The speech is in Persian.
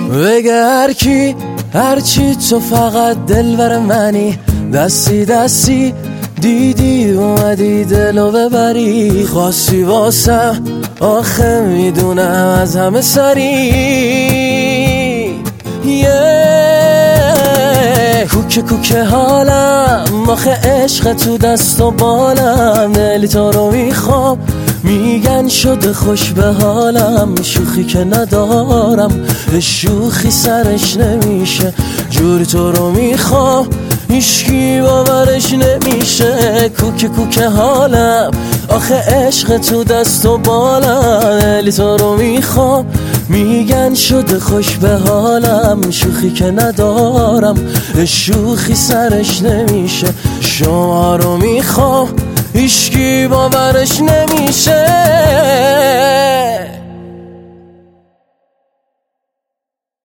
بگه هرچی تو فقط دلبر منی، دستی دستی دیدی اومدی دلو ببری، خواستی واسم آخه میدونم از همه سری. کوکه کوکه حالم آخه عشق تو دست و بالم، دلی تو رو میخوام میگن شده خوش به حالم، شوخی که ندارم شوخی سرش نمیشه، جوری تو رو میخوام هیچکی باورش نمیشه. کوکه کوکه حالم آخه عشق تو دست و بالم، دلی تو رو میخوام میگن شده خوش به حالم، شوخی که ندارم شوخی سرش نمیشه، شما رو میخوام هیچکی باورش نمیشه.